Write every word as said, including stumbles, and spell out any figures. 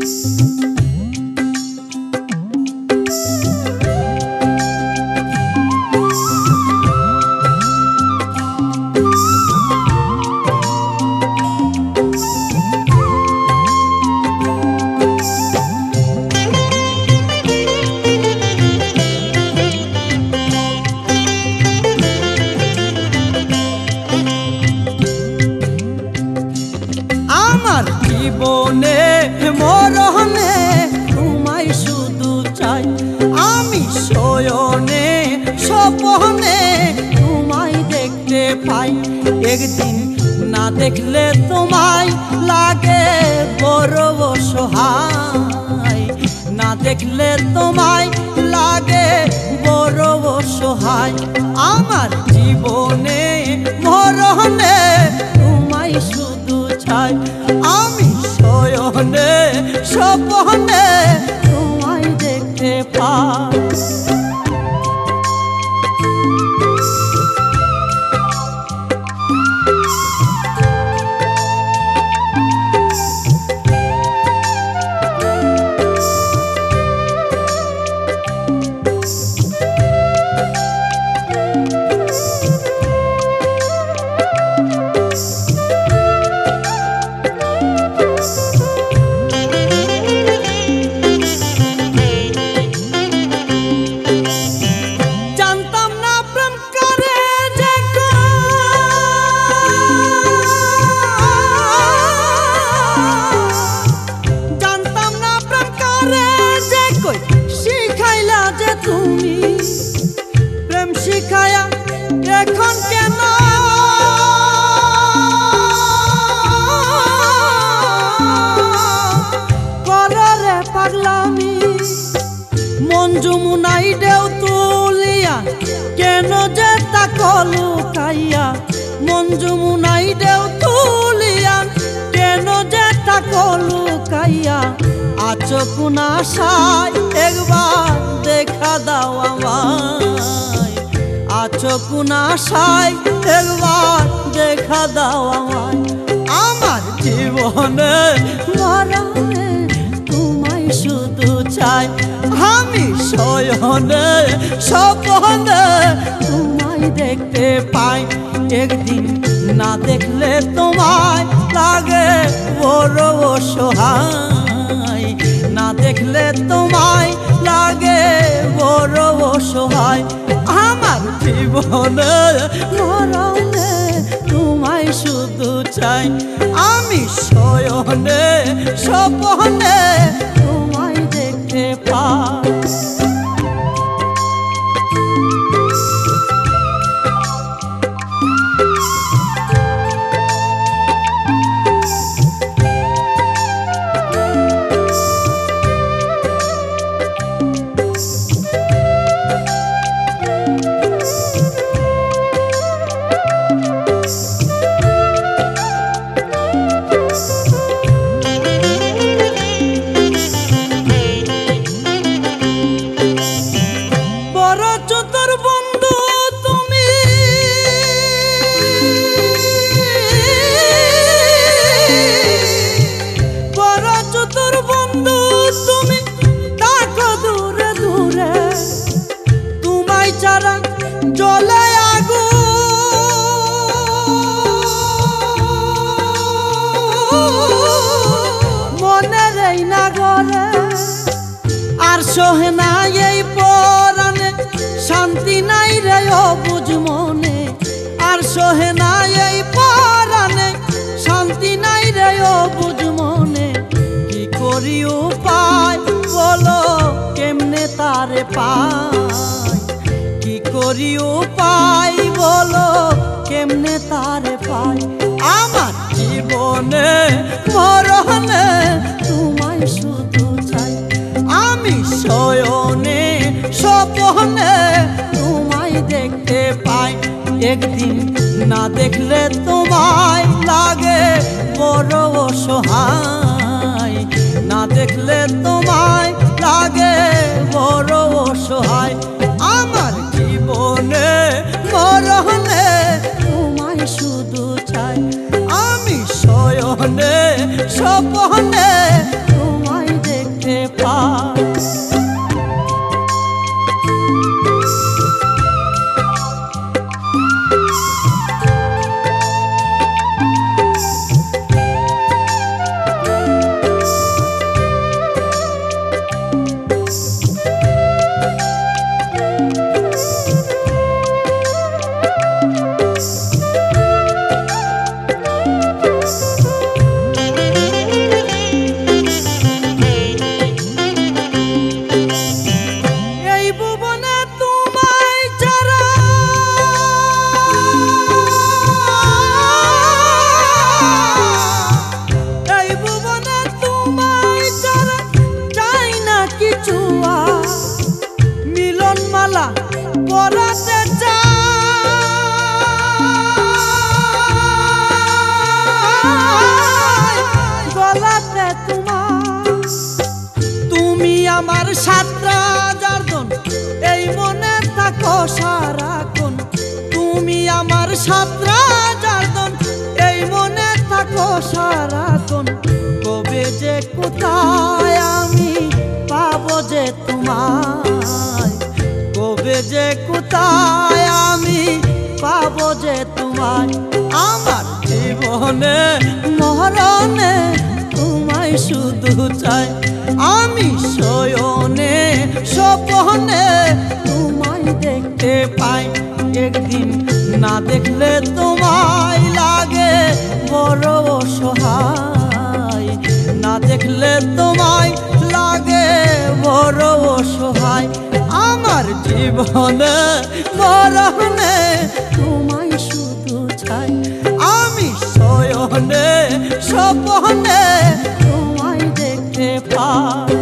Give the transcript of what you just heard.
জীবনে মরণে তোমায় শুধু চাই আমি, শয়নে স্বপ্নে তোমায় দেখতে পাই। একদিন না দেখলে তোমায় লাগে বড় অসহায়, না দেখলে তোমায় লাগে বড় অসহায়। আমার জীবনে মরণে তোমায় শুধু চাই আমি, শয়নে স্বপ্নে তোমায় দেখতে পাই। তুমি প্রেম শিখায়া এখন কেন কররে পাগলামি, মন যমুনাই ঢেউ তুলিয়া কেন যে তা কলুকাইয়া, মন যমুনাই ঢেউ তুলিয়া কেন যে তা কলুকাইয়া। আছো কোন আশায় একবার দেখা দাও আমায়, আছো কোন আশায় একবার দেখা দাও আমায়। আমার জীবনে মরণে তোমায় শুধু চাই আমি, শয়নে স্বপ্নে তোমায় দেখতে পাই। একদিন না দেখলে তোমায় লাগে বড় অসহায়, না দেখলে তোমায় লাগে বড় অসহায়। আমার জীবনে মরণে তোমায় শুধু চাই আমি, শয়নে স্বপ্নে তোমায় দেখতে পাই। জলে আগুন মনের এই নাগরে, আর সহে না এই পরাণে শান্তি নাই রে অবুঝ মনে, আর সহে না এই পরাণে শান্তি নাই রে অবুঝ মনে। কি করি উপায় বলো কেমনে তারে পাই, কি করি উপায় বলো কেমনে তারে পাই। আমার জীবনে মরণে তোমায় শুধু চাই আমি, শয়নে স্বপ্নে তোমায় দেখতে পাই। একদিন না দেখলে তোমায় লাগে বড় অসহায়, না দেখলে তোমায় লাগে বড় অসহায়। আমার জীবনে মরণে তোমায় শুধু চাই আমি, শয়নে স্বপ্নে তোমায় পাই। পরাতে চাই গলাতে তোমার, তুমি আমার সাতটা জারদন এই মনে থাকো সারাক্ষণ, তুমি আমার সাতটা জারদন এই মনে থাকো সারাক্ষণ। কবে যে কোথায় আমি পাবো যে তোমায়, কবে যে কোথায় আমি পাবো যে তোমায়। আমার জীবনে মরণে তোমায় শুধু চাই, আমি শয়নে স্বপ্নে তোমায় দেখতে পাই। একদিন না দেখলে তোমায় লাগে বড় অসহায়, না দেখলে তোমায় লাগে বড় অসহায়। আমার জীবনে মরণে তোমায় শুধু চাই, আমি শয়নে স্বপ্নে তোমায় দেখতে পাই।